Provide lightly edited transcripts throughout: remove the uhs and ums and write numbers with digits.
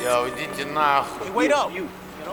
Йоу, идите нахуй.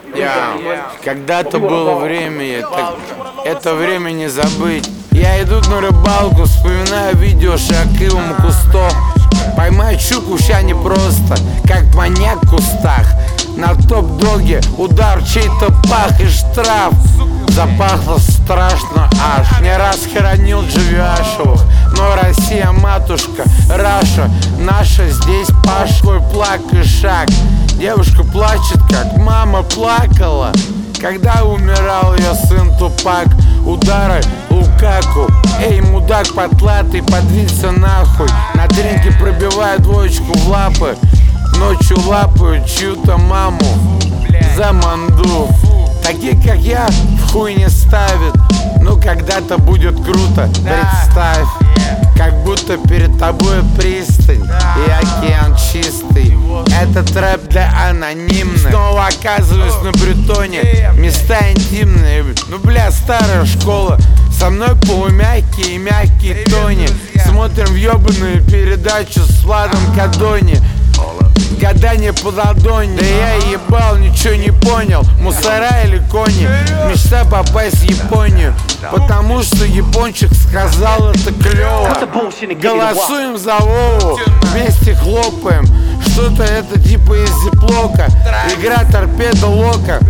Когда-то было время, это время не забыть. Я иду на рыбалку, вспоминаю видео Шакилом Кусто. Поймать щуку ща непросто, как маньяк в кустах. На топ-доге удар чей-то пах и штраф. Запахло страшно аж. Не раз хоронил Дживиашевых, но Россия матушка, Раша наша здесь пошлой плак и шаг. Девушка плачет, как мама плакала, когда умирал ее сын Тупак. Удары Лукаку, эй, мудак потлатый, подвинься нахуй. На дринке пробиваю двоечку в лапы, ночью лапаю чью-то маму за манду. Такие, как я, в хуй не ставят. Ну, когда-то будет круто, представь, как будто перед тобой пристань и океан чистый. Этот рэп для анонимных. Снова оказываюсь на Бретоне, места интимные. Ну, бля, старая школа. Со мной полумягкие и мягкие тони. Смотрим въебаную передачу с Владом Кадони. Гадание по ладони. Да я ебал, ничего не понял. Мусора или кони? Мечта попасть в Японию, потому что япончик сказал, это клево. Голосуем за Вову, вместе хлопаем. Что-то это типа из зиплока. Игра торпеда лока.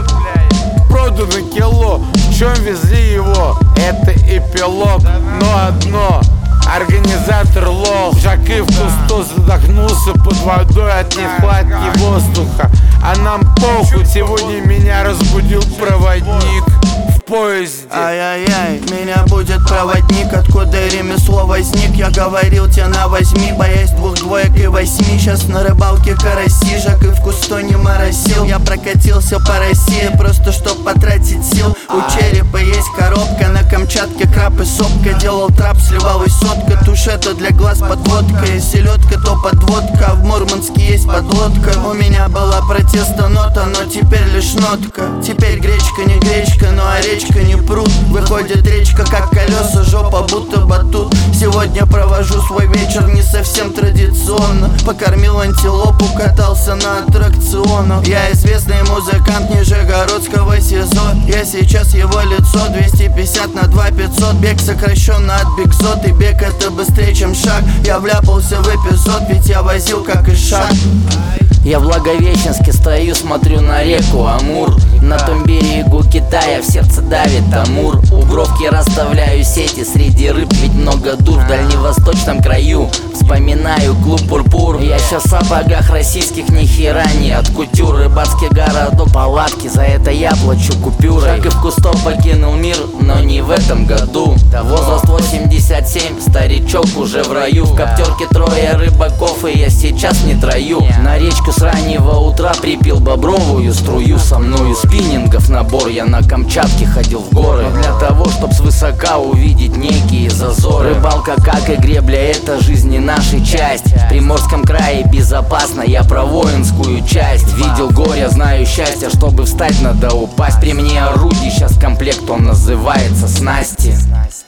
Продано кило, в чем везли его? Это эпилог, но одно. Организатор лох. Жаки в Кусто задохнулся под водой от нехватки воздуха. А нам похуй, сегодня меня разбудил проводник в поезде. Ай-яй-яй, меня будет проводник, откуда ремесло возник. Я говорил тебе на возьми, боясь 2 двоек и 8. Сейчас на рыбалке караси, Жаки в Кусто не моросил. Я прокатился по России, просто чтоб потратить сил. У черепа есть коробка, на Камчатке краб и сопка. Делал трап, сливал и сотка, тушета для глаз подводка. И селедка, то подводка, а в Мурманске есть подлодка. У меня была протеста нота, но теперь лишь нотка. Теперь гречка не гречка, но а речка не пруд. Выходит речка, как колеса, жопа будто батут. Сегодня провожу свой вечер не совсем традиционно. Покормил антилопу, катался на аттракционах. Я известный музыкант Нижегородского СИЗО. Я сейчас его лицо, 250 на 2 500. Бег сокращенно от бигзот, и бег это быстрее, чем шаг. Я вляпался в эпизод, ведь я возил как и шаг. Я в Благовещенске стою, смотрю на реку Амур. На том берегу Китая в сердце давит Амур. У бровки расставляю сети, среди рыб ведь много дур. В дальневосточном краю вспоминаю клуб Пурпур. Я сейчас в сапогах российских ни хера не от кутюр. Рыбацкий городок, палатки, за это я плачу купюрой. Жаки в Кусто покинул мир, но не в этом году. Возраст 87, старичок уже в раю. В коптерке 3 рыбаков, и я сейчас не трою. На речку с раннего утра припил бобровую струю. Со мною спиннингов набор, я на Камчатке ходил в горы. Для того, чтоб свысока увидеть некие зазоры. Рыбалка, как и гребля, это жизни нашей часть. В Приморском крае безопасно, я про воинскую часть. Видел горе, знаю счастье, чтобы встать надо упасть. При мне орудий сейчас комплект, он называется снасти.